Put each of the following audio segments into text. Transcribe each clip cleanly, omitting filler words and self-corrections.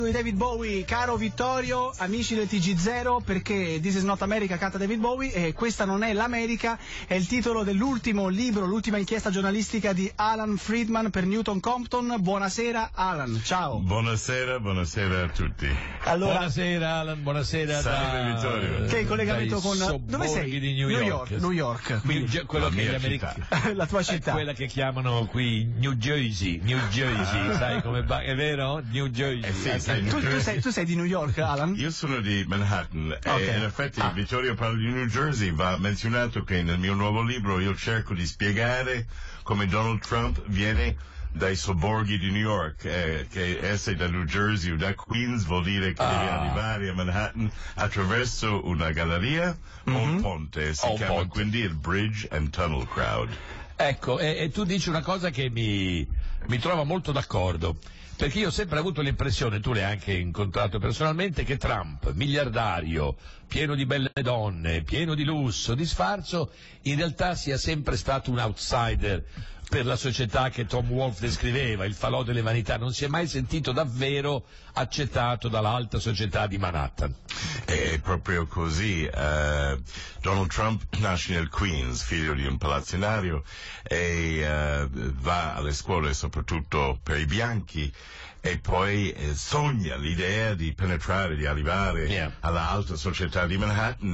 Di David Bowie, caro Vittorio, amici del TG0, perché This is not America canta David Bowie e questa non è l'America, è il titolo dell'ultimo libro, l'ultima inchiesta giornalistica di Alan Friedman per Newton Compton. Buonasera Alan, ciao. Buonasera a tutti. Allora, buonasera Alan, buonasera. Salve Vittorio. Che è in collegamento con... Dove sei? Di New York. New York. Quindi, quello che gli americani... La tua città. Quella che chiamano qui New Jersey, sai come è vero? New Jersey. Tu sei di New York, Alan? Io sono di Manhattan Okay. e in effetti Vittorio parla di New Jersey. Va menzionato che nel mio nuovo libro io cerco di spiegare come Donald Trump viene dai sobborghi di New York, che essere da New Jersey o da Queens vuol dire che devi arrivare a Manhattan attraverso una galleria o un ponte, si chiama quindi il Bridge and Tunnel Crowd. Ecco, e tu dici una cosa che mi trova molto d'accordo, perché io ho sempre avuto l'impressione, tu l'hai anche incontrato personalmente, che Trump, miliardario, pieno di belle donne, pieno di lusso, di sfarzo, in realtà sia sempre stato un outsider per la società che Tom Wolfe descriveva, il falò delle vanità. Non si è mai sentito davvero accettato dall'alta società di Manhattan. È proprio così. Donald Trump nasce nel Queens, figlio di un palazzinario, e va alle scuole soprattutto per i bianchi, e poi sogna l'idea di penetrare, di arrivare alla alta società di Manhattan.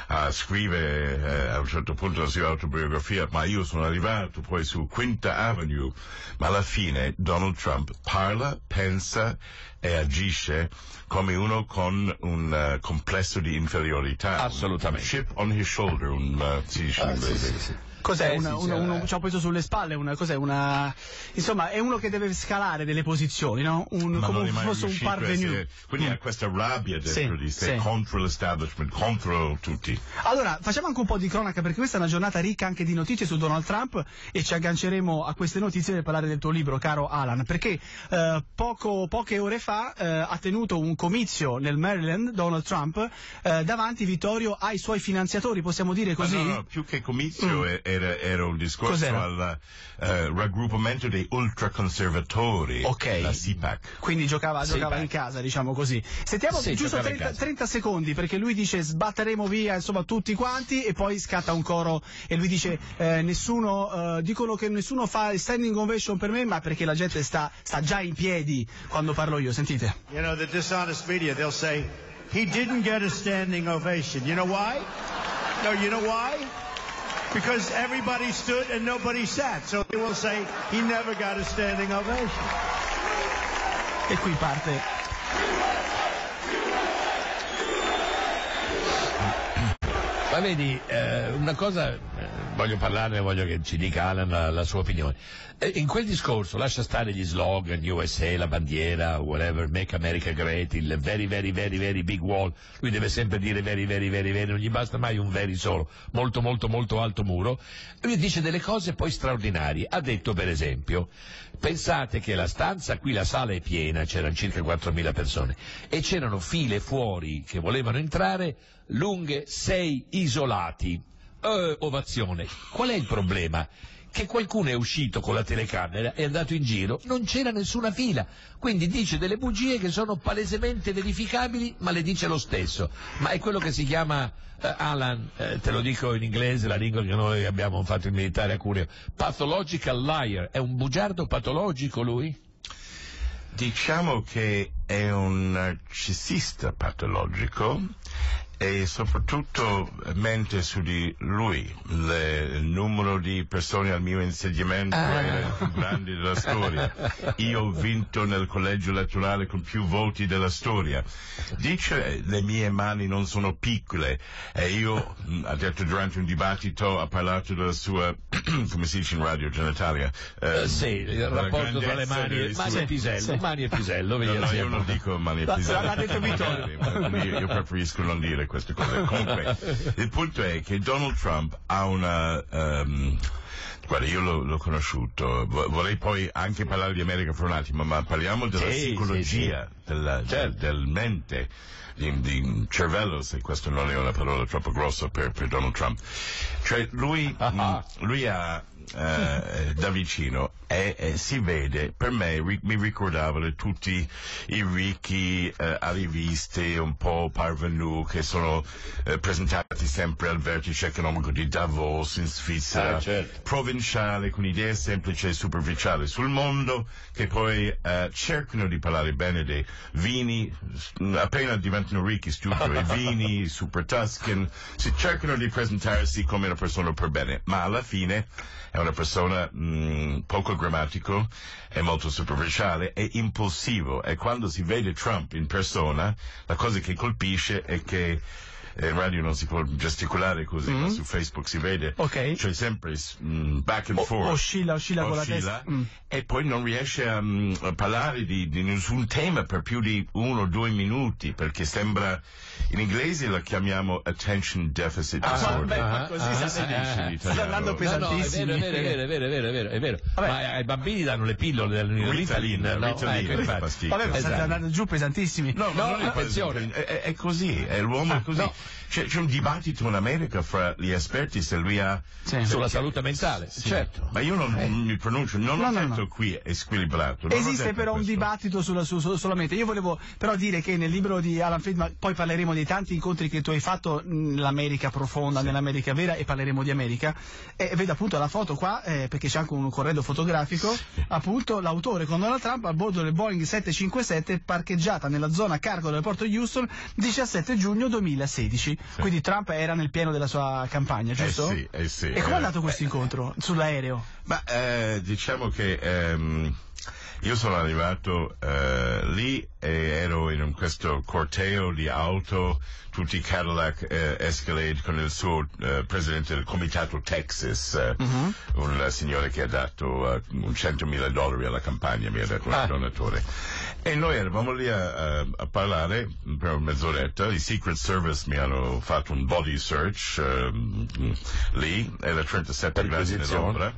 Scrive a un certo punto la sua autobiografia: ma io sono arrivato poi su Quinta Avenue. Ma alla fine Donald Trump parla, pensa e agisce come uno con un complesso di inferiorità. Assolutamente. Un chip on his shoulder, si dice in inglese. Sì. Cos'è? Ci ho preso sulle spalle insomma, è uno che deve scalare delle posizioni, no? Come fosse un parvenu. Quindi ha questa rabbia dentro di sé, contro l'establishment, contro tutti. Allora, facciamo anche un po' di cronaca, perché questa è una giornata ricca anche di notizie su Donald Trump, e ci agganceremo a queste notizie per parlare del tuo libro, caro Alan, perché poche ore fa ha tenuto un comizio nel Maryland, Donald Trump, davanti, Vittorio, ai suoi finanziatori, possiamo dire così? No, più che comizio era un discorso al raggruppamento dei ultraconservatori, la CPAC. Quindi giocava in casa, diciamo così. Sentiamo giusto 30 secondi, perché lui dice sbatteremo via insomma tutti quanti, e poi scatta un coro e lui dice dicono che nessuno fa il standing ovation per me, ma perché la gente sta già in piedi quando parlo io. Sentite. You know, the dishonest media, they'll say he didn't get a standing ovation. You know why? No, you know why? Because everybody stood and nobody sat. So they will say he never got a standing ovation. E qui parte. Ma vedi, una cosa, voglio parlarne, voglio che ci dica Alan la sua opinione. In quel discorso lascia stare gli slogan, USA, la bandiera, whatever, make America great, il very, very, very, very big wall. Lui deve sempre dire very, very, very, very, non gli basta mai un very solo, molto, molto, molto alto muro. Lui dice delle cose poi straordinarie. Ha detto, per esempio, pensate che la stanza, qui la sala è piena, c'erano circa 4.000 persone, e c'erano file fuori che volevano entrare, lunghe 6 isolati. Ovazione. Qual è il problema? Che qualcuno è uscito con la telecamera, è andato in giro, non c'era nessuna fila, quindi dice delle bugie che sono palesemente verificabili, ma le dice lo stesso. Ma è quello che si chiama, Alan, te lo dico in inglese, la lingua che noi abbiamo fatto il militare a Cuneo, pathological liar. È un bugiardo patologico lui? Diciamo che è un narcisista patologico, e soprattutto mente su di lui. Il numero di persone al mio insediamento era il più grande della storia. Io ho vinto nel collegio elettorale con più voti della storia. Dice le mie mani non sono piccole, e io, ha detto durante un dibattito, ha parlato della sua come si dice in radio genitalia, il rapporto tra le mani e pisello. Mani e pisello, no, io non dico mani e pisello, l'ha detto Vittorio. io preferisco non dire queste cose. Comunque il punto è che Donald Trump ha una guarda, io l'ho conosciuto, vorrei poi anche parlare di America fra un attimo, ma parliamo della psicologia del mente, di cervello, se questo non è una parola troppo grossa per Donald Trump. Cioè lui ha da vicino e si vede, per me mi ricordavano tutti i ricchi arrivisti un po' parvenu che sono presentati sempre al vertice economico di Davos in Svizzera, certo. Provinciale, con idee semplici e superficiali sul mondo, che poi cercano di parlare bene dei vini, appena diventano ricchi studiano i vini, super Tuscan, si cercano di presentarsi come una persona per bene, ma alla fine è una persona poco grammatico, è molto superficiale, è impulsivo, e quando si vede Trump in persona, la cosa che colpisce è che in radio non si può gesticolare così, ma su Facebook si vede, c'è sempre back and forth, oscilla con la testa, e poi non riesce a parlare di nessun tema per più di 1 o 2 minuti, perché sembra, in inglese la chiamiamo attention deficit disorder. Ma così sta andando pesantissimo. È vero. Ma ai bambini danno le pillole del Ritalin, vabbè, state andando giù pesantissimi. No, attenzione, è così, è l'uomo è così. C'è un dibattito in America fra gli esperti se lui ha sulla salute mentale, certo. Ma io non mi pronuncio, non ho detto qui è squilibrato. Esiste però un dibattito solamente. Io volevo però dire che nel libro di Alan Friedman, poi parleremo dei tanti incontri che tu hai fatto nell'America profonda, nell'America vera, e parleremo di America. E vedo appunto la foto qua, perché c'è anche un corredo fotografico, appunto l'autore con Donald Trump a bordo del Boeing 757 parcheggiata nella zona cargo dell'aeroporto Houston 17 giugno 2016. Quindi Trump era nel pieno della sua campagna, giusto? Sì. E com'è andato questo incontro sull'aereo? Ma diciamo che io sono arrivato lì e ero in questo corteo di auto, tutti Cadillac Escalade, con il suo presidente del comitato Texas, un signore che ha dato $100,000 alla campagna, mi ha dato un donatore. E noi eravamo lì a parlare per mezz'oretta. I Secret Service mi hanno fatto un body search lì, era 37 gradi nell'ombra.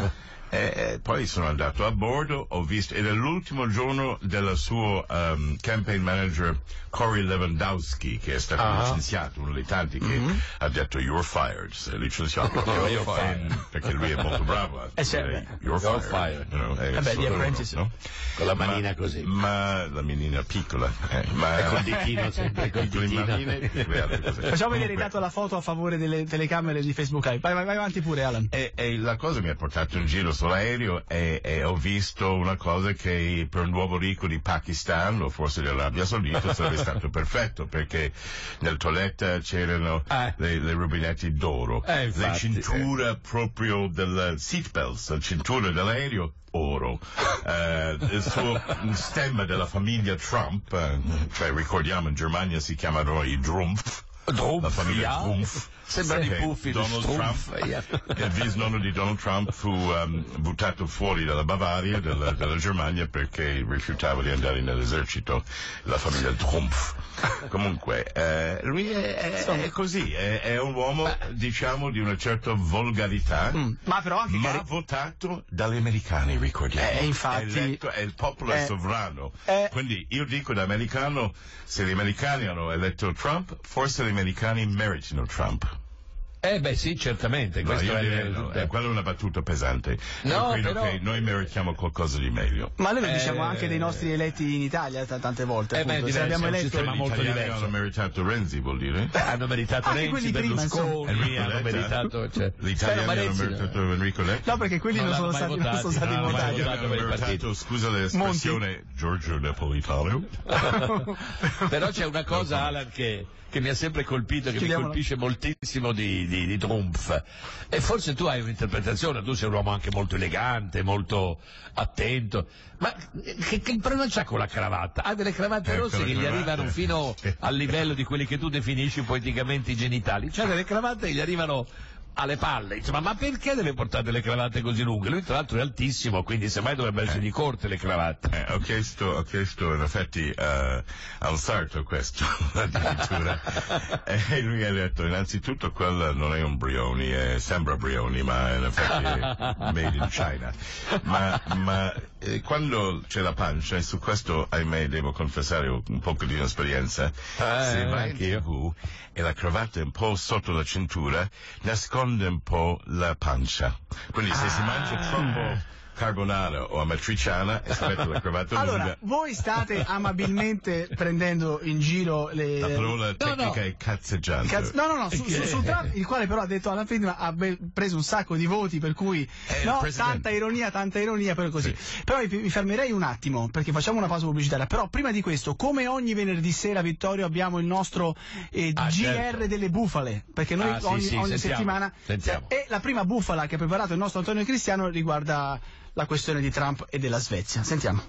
E poi sono andato a bordo, ho visto, era l'ultimo giorno del suo campaign manager Corey Lewandowski, che è stato licenziato, uno dei tanti che ha detto "You're fired", si è licenziato perché lui è molto bravo. You're fired. Gli Apprentice, no? Con la manina così. Ma la manina piccola. Ma col ditino sempre, col ditino. Facciamo vedere intanto la foto a favore delle telecamere di Facebook Live. Vai avanti pure, Alan. E la cosa mi ha portato in giro sull'aereo e ho visto una cosa che per un uomo ricco di Pakistan o forse dell'Arabia Saudita sarebbe stato perfetto, perché nel toilette c'erano le rubinetti d'oro, le cinture proprio del seatbelts, la cintura dell'aereo oro, il suo stemma della famiglia Trump, cioè ricordiamo in Germania si chiamano i Drumpf, la famiglia Drumpf. Sembra di Puffi, Donald Trump, il bisnonno di Donald Trump fu buttato fuori dalla Bavaria, dalla Germania, perché rifiutava di andare nell'esercito, la famiglia Trumpf. Comunque, lui è così, è un uomo, diciamo, di una certa volgarità, ma però anche votato dagli americani, ricordiamo. Infatti, è il popolo è sovrano. Quindi io dico da americano, se gli americani hanno eletto Trump, forse gli americani meritano Trump. Sì, certamente. No, quella è una battuta pesante. No, io credo però che noi meritiamo qualcosa di meglio. Ma noi lo diciamo anche dei nostri eletti in Italia tante volte. Se abbiamo eletto, ma molto diverso. Hanno meritato Renzi, vuol dire? Hanno meritato Renzi, Berlusconi, hanno meritato. Gli italiani hanno meritato Enrico Letta? No, perché quelli non sono stati votati. Hanno meritato, scusa l'espressione, Giorgio Napolitano. Però c'è una cosa, Alan, che mi ha sempre colpito, che mi colpisce moltissimo di Trump, e forse tu hai un'interpretazione, tu sei un uomo anche molto elegante, molto attento, ma che problema c'ha con la cravatta? Ha delle cravatte rosse che gli arrivano fino al livello di quelli che tu definisci poeticamente i genitali, c'ha delle cravatte che gli arrivano alle palle, insomma, ma perché deve portare delle cravatte così lunghe? Lui tra l'altro è altissimo, quindi semmai dovrebbe essergli corte le cravatte. Ho chiesto in effetti a un sarto questo addirittura, e lui ha detto innanzitutto quella non è un Brioni, sembra Brioni, ma in effetti è made in China, ma quando c'è la pancia, e su questo ahimè devo confessare un po' di esperienza, se vai in TV e la cravatta è un po' sotto la cintura, nasconde espande un po' la pancia. Quindi se si mangia troppo carbonara o amatriciana e sapete la cravatta allora, lunga. voi state amabilmente prendendo in giro le... La parola tecnica è cazzeggiante. No, su Trump, il quale però ha detto alla fine ha preso un sacco di voti, per cui tanta ironia, però così. Sì. Però mi fermerei un attimo, perché facciamo una pausa pubblicitaria. Però prima di questo, come ogni venerdì sera, Vittorio, abbiamo il nostro GR certo. delle bufale, perché noi ogni settimana... Sentiamo. E la prima bufala che ha preparato il nostro Antonio Cristiano riguarda la questione di Trump e della Svezia. Sentiamo.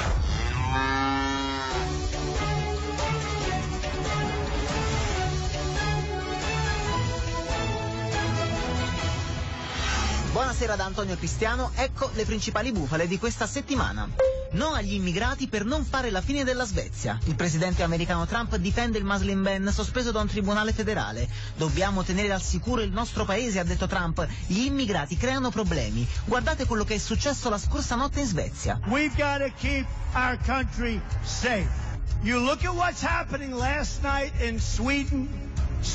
Buonasera da Antonio Cristiano, ecco le principali bufale di questa settimana. No agli immigrati per non fare la fine della Svezia. Il presidente americano Trump difende il Muslim ban sospeso da un tribunale federale. Dobbiamo tenere al sicuro il nostro paese, ha detto Trump. Gli immigrati creano problemi. Guardate quello che è successo la scorsa notte in Svezia. We've got to keep our country safe. You look at what's happening last night in Sweden.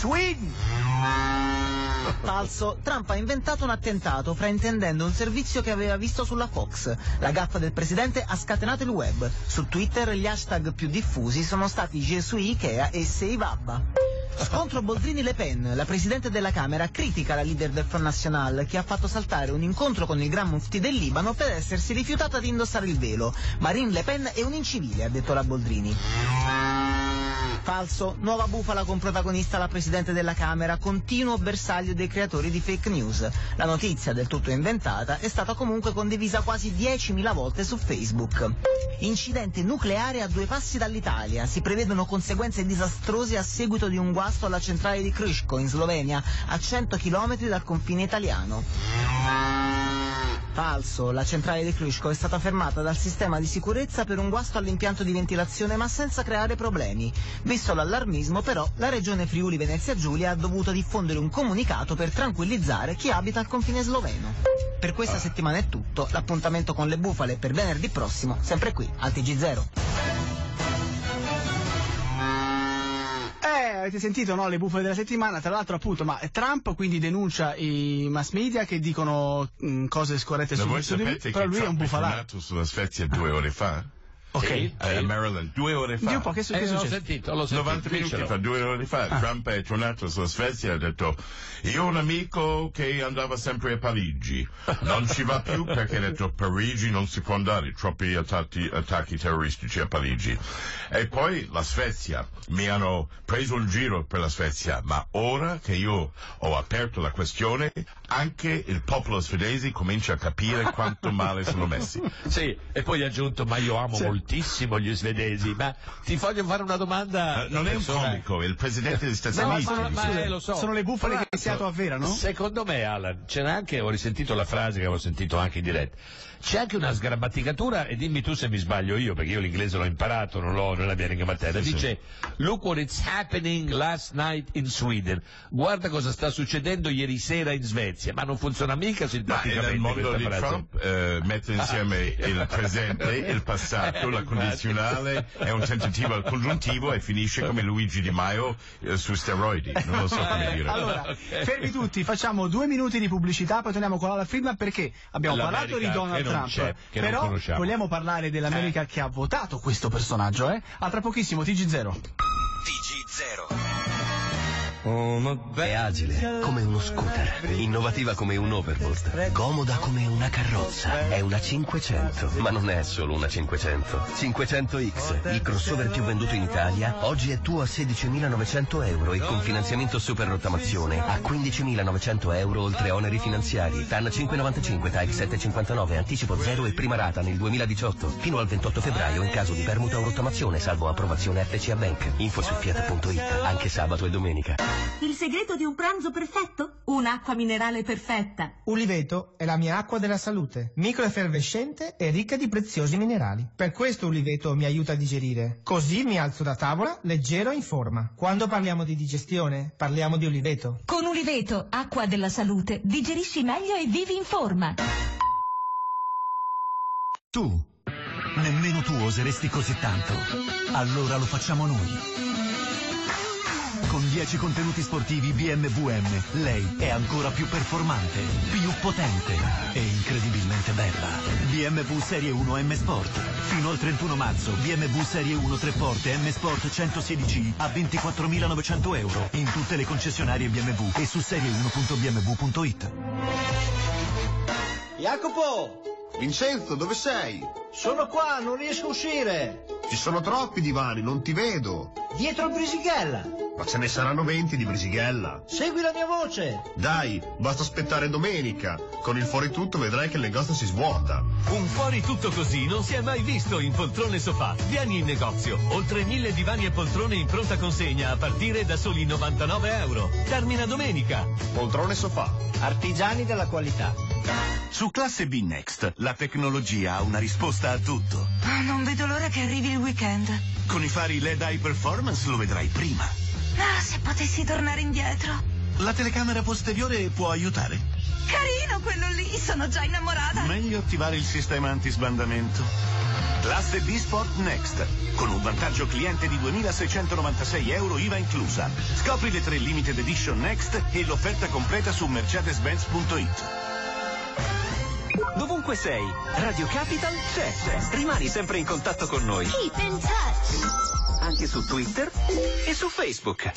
Falso. Trump ha inventato un attentato fraintendendo un servizio che aveva visto sulla Fox. La gaffa del presidente ha scatenato il web. Su Twitter gli hashtag più diffusi sono stati Je suis Ikea e Sei Babba. Scontro Boldrini-Le Pen. La presidente della Camera critica la leader del Front National, che ha fatto saltare un incontro con il Gran Mufti del Libano per essersi rifiutata di indossare il velo. Marine Le Pen è un incivile, ha detto la Boldrini. Falso. Nuova bufala con protagonista la Presidente della Camera, continuo bersaglio dei creatori di fake news. La notizia, del tutto inventata, è stata comunque condivisa quasi 10.000 volte su Facebook. Incidente nucleare a 2 passi dall'Italia. Si prevedono conseguenze disastrose a seguito di un guasto alla centrale di Krško, in Slovenia, a 100 km dal confine italiano. Falso. La centrale di Krško è stata fermata dal sistema di sicurezza per un guasto all'impianto di ventilazione, ma senza creare problemi. Visto l'allarmismo, però, la regione Friuli Venezia Giulia ha dovuto diffondere un comunicato per tranquillizzare chi abita al confine sloveno. Per questa settimana è tutto. L'appuntamento con le bufale per venerdì prossimo, sempre qui, al TG0. Avete sentito, no, le bufale della settimana, tra l'altro appunto, ma Trump quindi denuncia i mass media che dicono cose scorrette su di lui, però lui è un bufalato. È nato sulla Svezia 2 ore fa? Ok. A Maryland 2 ore fa. Un po' che succede? L'ho sentito. 90 minuti fa, 2 ore fa. Trump è tornato sulla Svezia e ha detto: io ho un amico che andava sempre a Parigi, non ci va più perché ha detto Parigi non si può andare, troppi attacchi terroristici a Parigi. E poi la Svezia, mi hanno preso in giro per la Svezia, ma ora che io ho aperto la questione, anche il popolo svedese comincia a capire quanto male sono messi. Sì, e poi ha aggiunto: ma io amo moltissimo gli svedesi. Ma ti voglio fare una domanda. Non è un comico, è il presidente degli Stati Uniti. Lo so. Sono le bufale che si avverano? Secondo me, Alan, c'era anche, ho risentito la frase che avevo sentito anche in diretta, c'è anche una sgrammaticatura, e dimmi tu se mi sbaglio io, perché io l'inglese l'ho imparato, non l'ho nella mia lingua materna. Dice: look what is happening last night in Sweden. Guarda cosa sta succedendo ieri sera in Svezia. Ma non funziona mica sintatticamente. Ma nel mondo di frase. Trump mette insieme il presente, il passato, la condizionale, è un tentativo al congiuntivo e finisce come Luigi Di Maio su steroidi. Non lo so come dire. Allora, fermi tutti, facciamo 2 minuti di pubblicità, poi torniamo con Alan Friedman, perché abbiamo parlato di Donald Trump, però vogliamo parlare dell'America che ha votato questo personaggio, A tra pochissimo, TG0. È agile come uno scooter, innovativa come un overboard, comoda come una carrozza. È una 500, ma non è solo una 500. 500X, il crossover più venduto in Italia, oggi è tuo a 16.900 euro e con finanziamento super rottamazione a 15.900 euro oltre oneri finanziari. TAN 5,95, TAEG 7,59, anticipo 0 e prima rata nel 2018. Fino al 28 febbraio in caso di permuta o rottamazione, salvo approvazione FCA Bank. Info su Fiat.it, anche sabato e domenica. Il segreto di un pranzo perfetto? Un'acqua minerale perfetta. Uliveto è la mia acqua della salute, microeffervescente e ricca di preziosi minerali. Per questo Uliveto mi aiuta a digerire. Così mi alzo da tavola leggero e in forma. Quando parliamo di digestione, parliamo di Uliveto. Con Uliveto, acqua della salute, digerisci meglio e vivi in forma. Tu, nemmeno tu oseresti così tanto. Allora lo facciamo noi. Con 10 contenuti sportivi BMW M, lei è ancora più performante, più potente e incredibilmente bella. BMW Serie 1 M Sport. Fino al 31 marzo, BMW Serie 1 3 porte M Sport 116i a 24.900 euro in tutte le concessionarie BMW e su serie1.bmw.it. Jacopo! Vincenzo, dove sei? Sono qua, non riesco a uscire. Ci sono troppi divani, non ti vedo. Dietro il Brisighella. Ma ce ne saranno 20 di Brisighella. Segui la mia voce. Dai, basta aspettare domenica. Con il fuori tutto vedrai che il negozio si svuota. Un fuori tutto così non si è mai visto in Poltrone Sofà. Vieni in negozio. Oltre 1000 divani e poltrone in pronta consegna a partire da soli 99 euro. Termina domenica. Poltrone Sofà. Artigiani della qualità. Su Classe B Next, la tecnologia ha una risposta a tutto. Oh, non vedo l'ora che arrivi il weekend. Con i fari LED High Performance lo vedrai prima. Ah, se potessi tornare indietro. La telecamera posteriore può aiutare. Carino quello lì, sono già innamorata. Meglio attivare il sistema antisbandamento. Classe B Sport Next, con un vantaggio cliente di 2.696 euro IVA inclusa. Scopri le 3 Limited Edition Next e l'offerta completa su mercedes-benz.it. Dovunque sei, Radio Capital c'è. Rimani sempre in contatto con noi. Keep in touch. Anche su Twitter e su Facebook.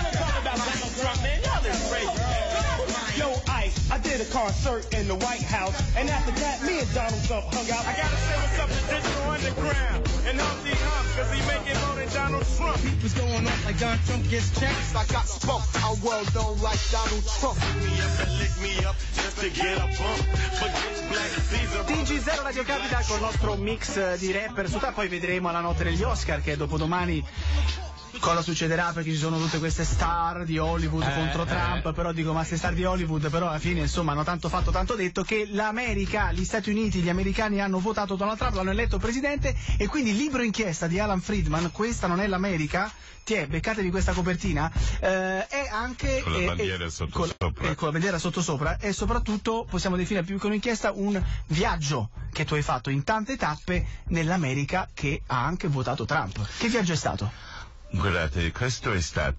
Yo, Ice, I did a concert in the White House, and after that, me and Donald Trump hung out. I gotta say what's up to Digital Underground and Humpty Hump, cause he making more than Donald Trump. What's going on? Like Donald Trump gets checks. I got smoked. Our world don't like Donald Trump. Lick me up just to get a bump. But this Black Caesar. TG0 Radio Capital con il nostro mix di rapper su poi vedremo alla notte degli Oscar, che è dopodomani. Cosa succederà, perché ci sono tutte queste star di Hollywood contro Trump, però dico, ma queste star di Hollywood però alla fine insomma hanno tanto fatto tanto detto che l'America, gli Stati Uniti, gli americani hanno votato Donald Trump, l'hanno eletto presidente, e quindi libro inchiesta di Alan Friedman, questa non è l'America, beccatevi questa copertina, è anche con la bandiera sottosopra, con la bandiera sottosopra, e soprattutto possiamo definire più che un'inchiesta un viaggio che tu hai fatto in tante tappe nell'America che ha anche votato Trump. Che viaggio è stato? Guardate, questo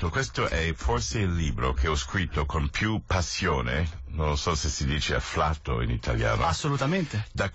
è forse il libro che ho scritto con più passione, non so se si dice afflato in italiano. Assolutamente. Da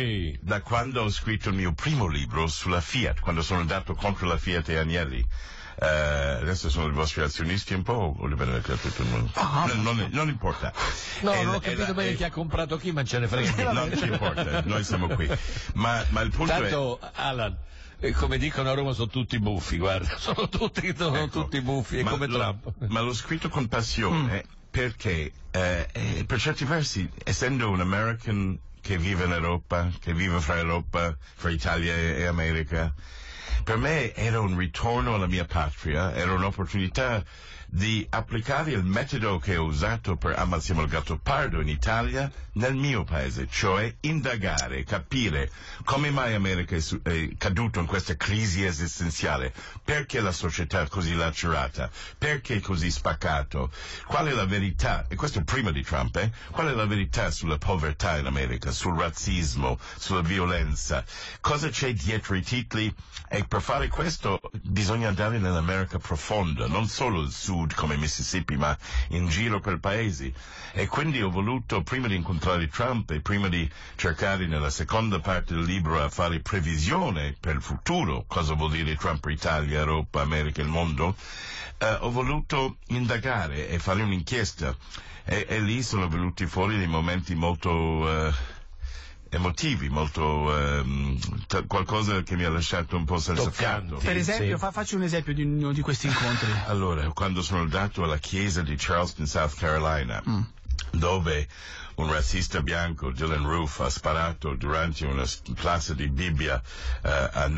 quando ho scritto il mio primo libro sulla Fiat, quando sono andato contro la Fiat e Agnelli. Adesso sono i vostri azionisti un po', o li vedete tutto il mondo? Non importa. No, non ho capito bene chi ha comprato chi, ma ce ne frega niente. Non ci importa, noi siamo qui. Ma il punto Tanto, Alan, come dicono a Roma, sono tutti buffi, guarda, sono tutti buffi, è come Trump. Ma l'ho scritto con passione perché, per certi versi, essendo un American che vive in Europa, che vive fra Italia e America, per me era un ritorno alla mia patria, era un'opportunità di applicare il metodo che ho usato per Ammazziamo il gatto pardo in Italia nel mio paese, cioè indagare, capire come mai America è caduto in questa crisi esistenziale, perché la società è così lacerata, perché è così spaccato, qual è la verità, e questo prima di Trump, qual è la verità sulla povertà in America, sul razzismo, sulla violenza, cosa c'è dietro i titoli, e per fare questo bisogna andare nell'America profonda, non solo il sud come Mississippi, ma in giro per paesi. E quindi ho voluto, prima di incontrare Trump e prima di cercare nella seconda parte del libro a fare previsione per il futuro, cosa vuol dire Trump per Italia, Europa, America e il mondo, ho voluto indagare e fare un'inchiesta. E lì sono venuti fuori dei momenti molto emotivi, molto qualcosa che mi ha lasciato un po' senza fiato. Per esempio, facci un esempio di uno di questi incontri. Allora, quando sono andato alla chiesa di Charleston, South Carolina, dove un razzista bianco, Dylan Roof, ha sparato durante una classe di Bibbia a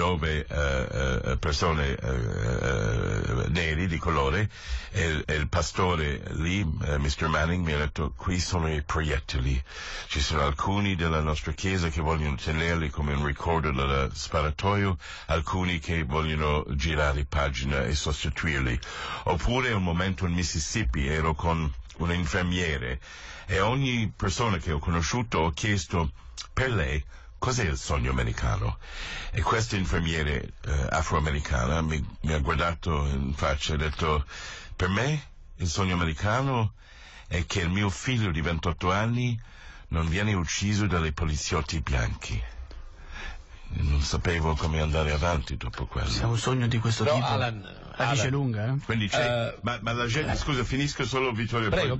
9 persone neri di colore, e il pastore lì, Mr. Manning, mi ha detto: qui sono i proiettili, ci sono alcuni della nostra chiesa che vogliono tenerli come un ricordo del sparatoio, alcuni che vogliono girare pagina e sostituirli. Oppure un momento in Mississippi, ero con un infermiere, e ogni persona che ho conosciuto ho chiesto per lei cos'è il sogno americano, e questa infermiere afroamericana mi ha guardato in faccia e ha detto: Per me il sogno americano è che il mio figlio di 28 anni non viene ucciso dai poliziotti bianchi. Non sapevo come andare avanti dopo quello. Se è un sogno di questo tipo, la dice lunga, eh? Quindi ma la gente, scusa, finisco solo, Vittorio. Prego.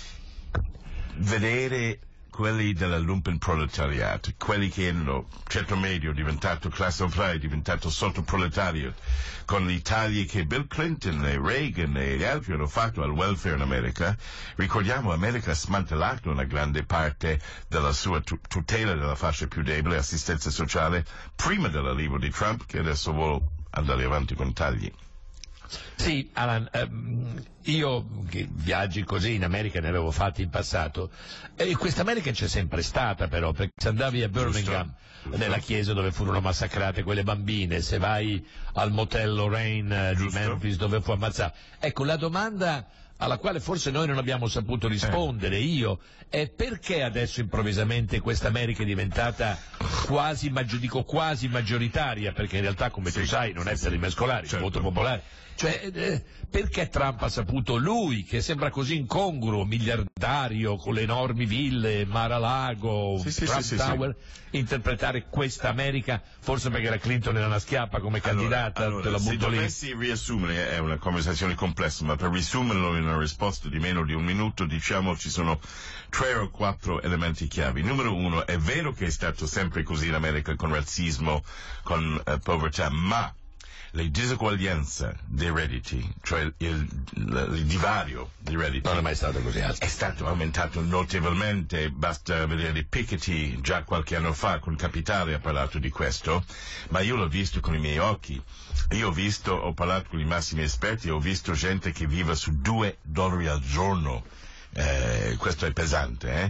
Vedere quelli della lumpenproletariato, quelli che erano ceto medio, diventato classe operaia, diventato sottoproletario, con i tagli che Bill Clinton e Reagan e gli altri hanno fatto al welfare in America. Ricordiamo, America ha smantellato una grande parte della sua tutela della fascia più debole, assistenza sociale, prima dell'arrivo di Trump, che adesso vuole andare avanti con tagli. Sì, Alan, io che viaggi così in America ne avevo fatti in passato, e questa America c'è sempre stata però, perché se andavi a Birmingham, nella chiesa dove furono massacrate quelle bambine, se vai al motel Lorraine di Memphis dove fu ammazzato, ecco, la domanda alla quale forse noi non abbiamo saputo rispondere, io, è perché adesso improvvisamente questa America è diventata quasi maggioritaria, perché in realtà, come tu sai, non è per rimescolare, il voto popolare. Cioè, perché Trump ha saputo, lui, che sembra così incongruo, miliardario, con le enormi ville, Mar-a-Lago, Trump Tower, interpretare questa America, forse perché la Clinton era una schiappa come candidata, te la butto lì. Se dovessi riassumere, è una conversazione complessa, ma per riassumerlo in una risposta di meno di un minuto, diciamo, ci sono 3 o 4 elementi chiavi. Numero 1, è vero che è stato sempre così in America, con razzismo, con povertà, ma le diseguaglianze dei redditi, cioè il divario dei redditi, non è mai stato così alto. È stato aumentato notevolmente, basta vedere Piketty già qualche anno fa con Capitale ha parlato di questo, ma io l'ho visto con i miei occhi. Io ho parlato con i massimi esperti, ho visto gente che vive su $2 al giorno. Questo è pesante,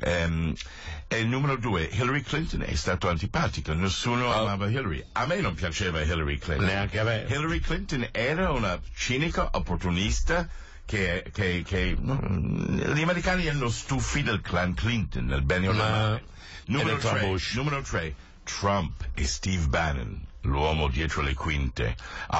E il numero 2, Hillary Clinton è stato antipatico, nessuno amava Hillary. A me non piaceva Hillary Clinton. Neanche a me. Hillary Clinton era una cinica opportunista che gli americani erano stufi del clan Clinton, nel bene o nel male. Numero 3, Trump e Steve Bannon, l'uomo dietro le quinte,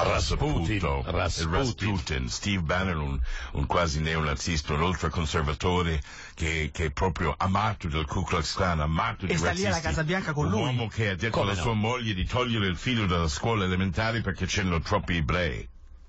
Rasputin, Steve Bannon, un quasi neonazista, un ultraconservatore che è proprio amato del Ku Klux Klan, amato di razzisti. E sta lì alla Casa Bianca con lui. Un uomo che ha detto alla sua moglie di togliere il figlio dalla scuola elementare perché c'erano troppi ebrei.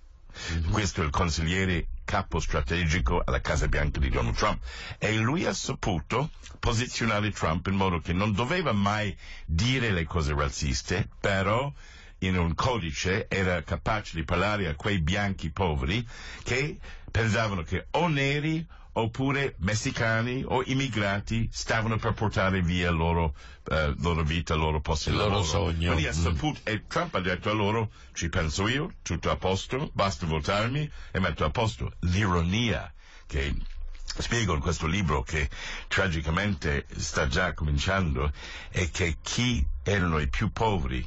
Questo è il consigliere capo strategico alla Casa Bianca di Donald Trump, e lui ha saputo posizionare Trump in modo che non doveva mai dire le cose razziste, però in un codice era capace di parlare a quei bianchi poveri che pensavano che o neri oppure messicani o immigrati stavano per portare via loro vita, loro posto di lavoro. Sogno. Quindi ha saputo, e Trump ha detto a loro: ci penso io, tutto a posto, basta votarmi e metto a posto. L'ironia che spiego in questo libro, che tragicamente sta già cominciando, è che chi erano i più poveri,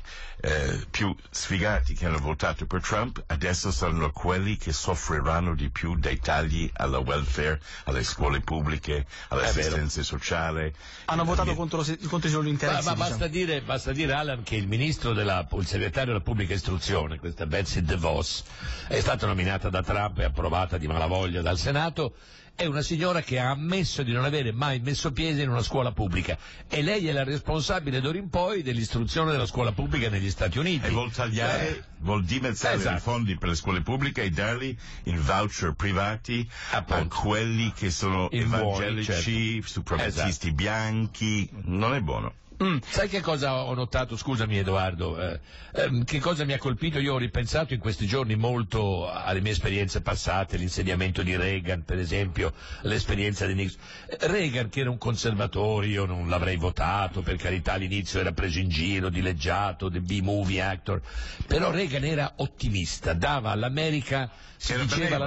più sfigati che hanno votato per Trump, adesso saranno quelli che soffriranno di più dei tagli alla welfare, alle scuole pubbliche, all'assistenza sociale. Hanno votato contro i loro interessi. Ma basta dire, Alan, che il segretario della pubblica istruzione, questa Betsy DeVos, è stata nominata da Trump e approvata di malavoglia dal Senato. È una signora che ha ammesso di non avere mai messo piede in una scuola pubblica, e lei è la responsabile d'ora in poi dell'istruzione della scuola pubblica negli Stati Uniti. E vuol dimezzare i fondi per le scuole pubbliche e darli in voucher privati a quelli che sono evangelici, suprematisti bianchi. Non è buono. Sai che cosa ho notato? Scusami Edoardo, che cosa mi ha colpito? Io ho ripensato in questi giorni molto alle mie esperienze passate, l'insediamento di Reagan per esempio, l'esperienza di Nixon. Reagan, che era un conservatore, io non l'avrei votato, per carità, all'inizio era preso in giro, dileggiato, the B-movie actor, però Reagan era ottimista, dava all'America, era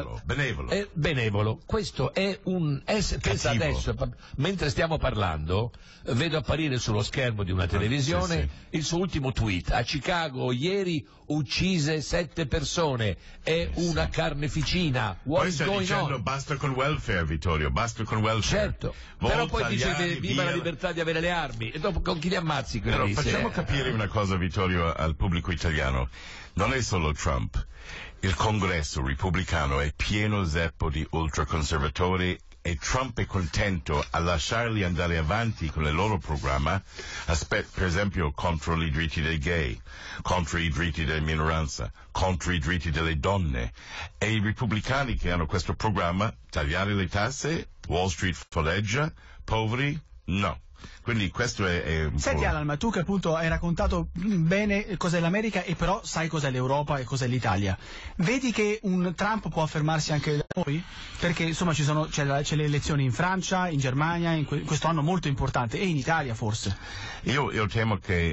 benevolo. Questo è pensa adesso, mentre stiamo parlando, vedo apparire sullo schermo di una televisione il suo ultimo tweet: a Chicago ieri uccise 7 persone, è una carneficina. Poi sta dicendo basta con welfare, Vittorio, basta con welfare. Certo, però poi dice viva la libertà di avere le armi, e dopo con chi li ammazzi? Però facciamo capire una cosa, Vittorio, al pubblico italiano: non è solo Trump. il congresso repubblicano è pieno zeppo di ultraconservatori e Trump è contento a lasciarli andare avanti con il loro programma, per esempio contro i diritti dei gay, contro i diritti delle minoranze, contro i diritti delle donne. E i repubblicani che hanno questo programma, tagliare le tasse, Wall Street folleggia, poveri, no. Quindi questo è un Senti po'... Alan, ma tu che appunto hai raccontato bene cos'è l'America e però sai cos'è l'Europa e cos'è l'Italia, vedi che un Trump può affermarsi anche da noi? Perché insomma c'è le elezioni in Francia, in Germania, in questo anno molto importante, e in Italia forse. Io temo che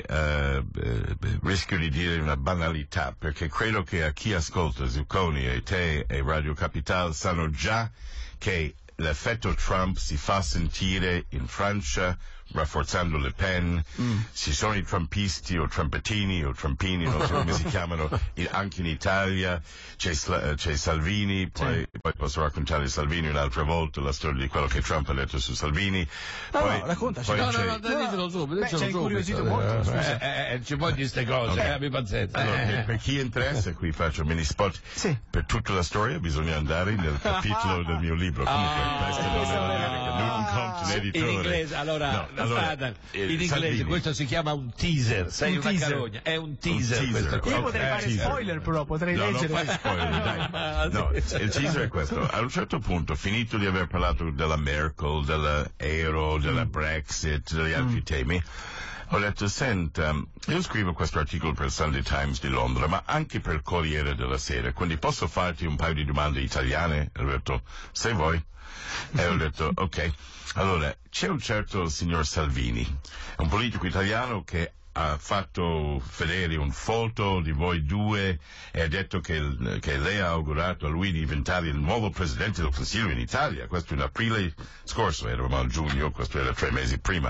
rischio di dire una banalità, perché credo che a chi ascolta Zucconi e te e Radio Capital sanno già che l'effetto Trump si fa sentire in Francia, rafforzando Le Pen. Ci sono i trumpisti o trumpetini o trumpini, non so come si chiamano, anche in Italia. C'è Salvini, poi posso raccontare Salvini un'altra volta, la storia di quello che Trump ha detto su Salvini. Raccontaci. Ditelo subito. Ci ha incuriosito molto, scusa. Ci puoi dire queste cose, abbi pazienza. Allora, per chi interessa, qui faccio mini spot. Per tutta la storia bisogna andare nel capitolo del mio libro. Comunque, questo non è l'America, Newton Compton, editore. In inglese, in inglese Salvini. questo si chiama un teaser, sei una carogna, è un teaser questo qua. Io potrei fare spoiler, però potrei leggere. Non fai spoiler, dai. No, il teaser è questo. A un certo punto, finito di aver parlato della Merkel, dell'euro, della Brexit, degli altri temi, ho detto, senta, io scrivo questo articolo per il Sunday Times di Londra, ma anche per il Corriere della Sera, quindi posso farti un paio di domande italiane? E ho detto, se vuoi. E ho detto, ok. Allora, c'è un certo signor Salvini, un politico italiano che ha fatto vedere un foto di voi due e ha detto che lei ha augurato a lui di diventare il nuovo presidente del Consiglio in Italia. Questo in aprile scorso, eravamo a giugno, questo era 3 mesi prima.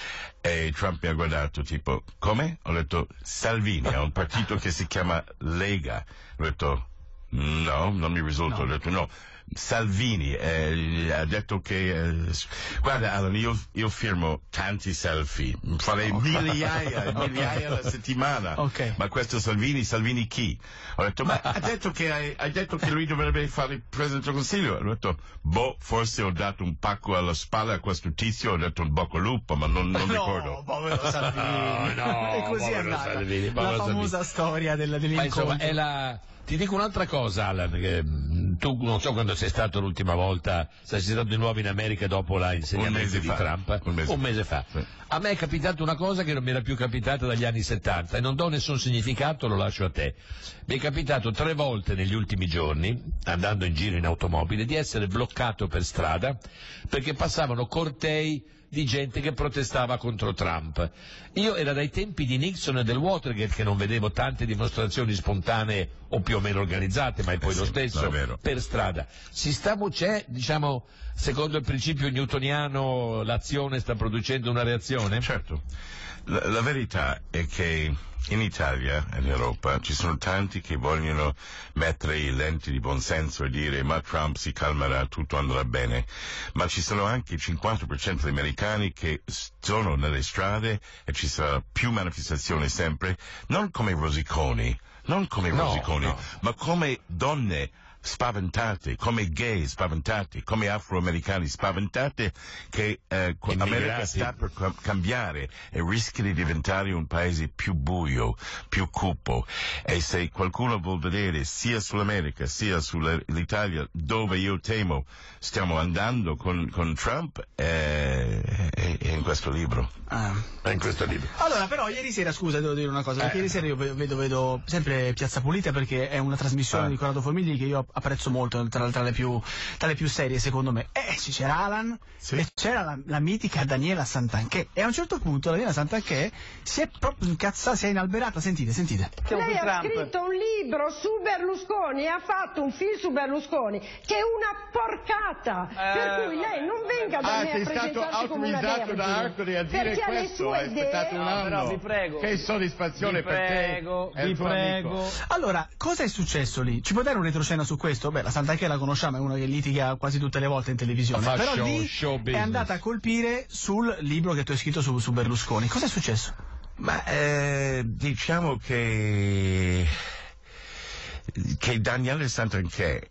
E Trump mi ha guardato tipo, come? Ho detto, Salvini ha un partito che si chiama Lega. Ho detto, no, non mi risulta. Ho detto, no. Salvini ha detto che guarda Alan, io firmo tanti selfie, farei migliaia alla settimana, ma questo Salvini chi? Ho detto, ma hai detto che lui dovrebbe fare il Presidente del Consiglio. Ho detto, forse ho dato un pacco alla spalla a questo tizio, ho detto un bocca al lupo, ma non ricordo. Povero Salvini. E così è andata Salvini, la famosa storia dell'incontro. Insomma, è la... Ti dico un'altra cosa, Alan, che tu non so quando sei stato l'ultima volta, sei stato di nuovo in America dopo l'insediamento di Trump. Un mese fa. Sì. A me è capitato una cosa che non mi era più capitata dagli anni 70 e non do nessun significato, lo lascio a te. Mi è capitato 3 volte negli ultimi giorni, andando in giro in automobile, di essere bloccato per strada perché passavano cortei di gente che protestava contro Trump. Io era dai tempi di Nixon e del Watergate che non vedevo tante dimostrazioni spontanee o più o meno organizzate, ma è poi lo stesso, per strada. C'è, diciamo, secondo il principio newtoniano, l'azione sta producendo una reazione? Certo. La verità è che in Italia e in Europa ci sono tanti che vogliono mettere i lenti di buonsenso e dire ma Trump si calmerà, tutto andrà bene, ma ci sono anche il 50% degli americani che sono nelle strade e ci sarà più manifestazioni sempre, non come rosiconi, ma come donne spaventate, come gay spaventati, come afroamericani spaventati, che America sta per cambiare e rischia di diventare un paese più buio, più cupo. E se qualcuno vuol vedere sia sull'America sia sull'Italia dove io temo stiamo andando con Trump, è in questo libro. È in questo libro. Allora, però ieri sera, scusa, devo dire una cosa, perché ieri sera io vedo sempre Piazza Pulita, perché è una trasmissione di Corrado Formigli che io apprezzo molto, tra le più serie secondo me. C'era Alan e c'era la mitica Daniela Santanchè, e a un certo punto Daniela Santanchè si è proprio incazzata, si è inalberata. Sentite. Lei ha scritto un libro su Berlusconi e ha fatto un film su Berlusconi che è una porcata, per cui lei non venga da me a presentarsi come una autorizzato da Arcoli a dire perché questo, hai aspettato un anno. Però vi prego. Che soddisfazione per te. Vi prego. Allora, cosa è successo lì? Ci può dare un retroscena su questo? Beh, la Santanchè la conosciamo, è una che litiga quasi tutte le volte in televisione, però lì è andata a colpire sul libro che tu hai scritto su Berlusconi. Cosa è successo? Ma diciamo che che Daniele Santanchè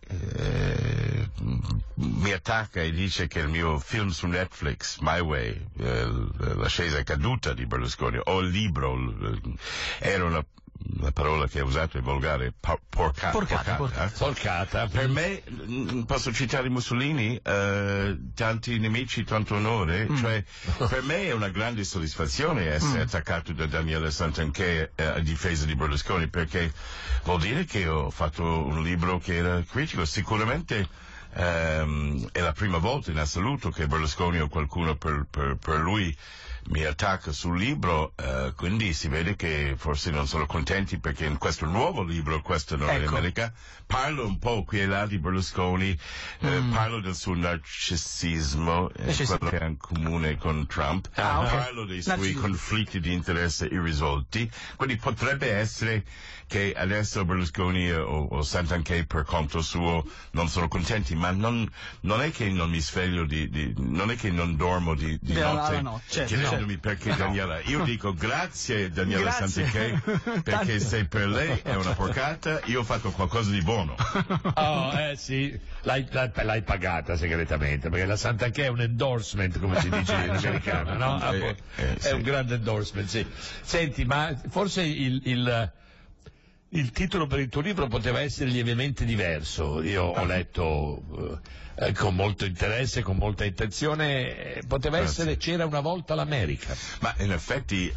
mi attacca e dice che il mio film su Netflix, My Way, l'ascesa e caduta di Berlusconi, o il libro, era una parola che ha usato è volgare, porcata. Per me, posso citare Mussolini, tanti nemici, tanto onore, cioè per me è una grande soddisfazione essere attaccato da Daniele Santanchè a difesa di Berlusconi, perché vuol dire che ho fatto un libro che era critico. Sicuramente è la prima volta in assoluto che Berlusconi o qualcuno per lui mi attacca sul libro, quindi si vede che forse non sono contenti perché in questo nuovo libro, questo non è l'America, parlo un po' qui e là di Berlusconi, parlo del suo narcisismo, quello che ha in comune con Trump, parlo dei suoi conflitti di interesse irrisolti, quindi potrebbe essere che adesso Berlusconi o Santanchè per conto suo non sono contenti, ma non è che non mi sveglio non è che non dormo di notte chiedendomi perché Daniela. Io dico grazie Daniela Santanchè, perché se per lei è una porcata io ho fatto qualcosa di buono. Sì, l'hai pagata segretamente, perché la Santanchè è un endorsement, come si dice in americano, no? È un grande endorsement, sì. Senti, ma forse il titolo per il tuo libro poteva essere lievemente diverso. Io ho letto con molto interesse, con molta attenzione, poteva essere C'era una volta l'America. Ma in effetti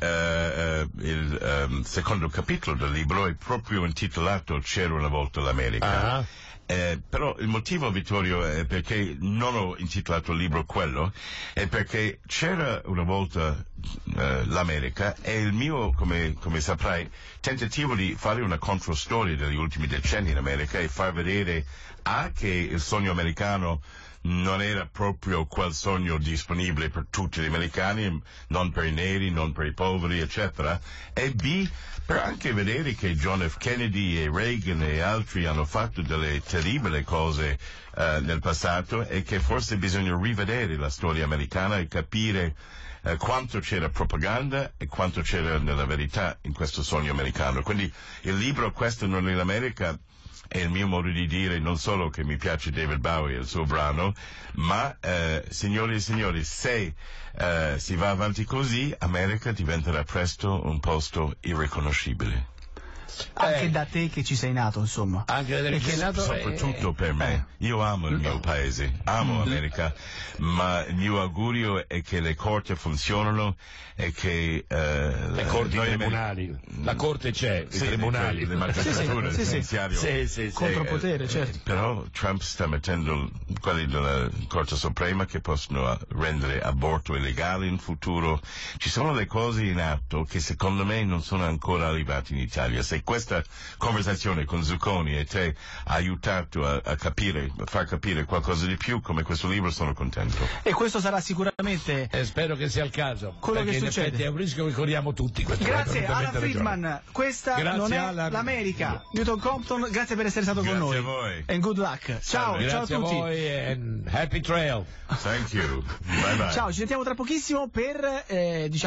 il secondo capitolo del libro è proprio intitolato C'era una volta l'America. Però il motivo, Vittorio, è perché non ho intitolato il libro quello, è perché C'era una volta l'America è il mio, come saprai, tentativo di fare una controstoria degli ultimi decenni in America e far vedere che il sogno americano non era proprio quel sogno disponibile per tutti gli americani, non per i neri, non per i poveri, eccetera, e per anche vedere che John F. Kennedy e Reagan e altri hanno fatto delle terribili cose nel passato e che forse bisogna rivedere la storia americana e capire quanto c'era propaganda e quanto c'era nella verità in questo sogno americano. Quindi il libro Questo non è l'America è il mio modo di dire non solo che mi piace David Bowie e il suo brano, ma signori e signori, se si va avanti così, America diventerà presto un posto irriconoscibile. Anche da te che ci sei nato, insomma. Anche da te che sei nato. Soprattutto per me. Io amo il mio paese, amo America, ma il mio augurio è che le corti funzionano e che le corti tribunali, la corte c'è, i tribunali, le magistrature, il giudiziario, contropotere, certo. Però Trump sta mettendo quelli della Corte Suprema che possono rendere aborto illegale in futuro. Ci sono le cose in atto che secondo me non sono ancora arrivate in Italia. Se questa conversazione con Zucconi e te ha aiutato a capire, a far capire qualcosa di più, come questo libro, sono contento. E questo sarà sicuramente spero che sia il caso, quello perché che in effetti è un rischio che corriamo tutti. Grazie Alan Friedman, questa non è l'America. Newton Compton, grazie per essere stato con noi. Grazie a voi. And good luck. Ciao, ciao a tutti. Grazie a voi and happy trail. Thank you. Bye bye. Ciao, ci sentiamo tra pochissimo per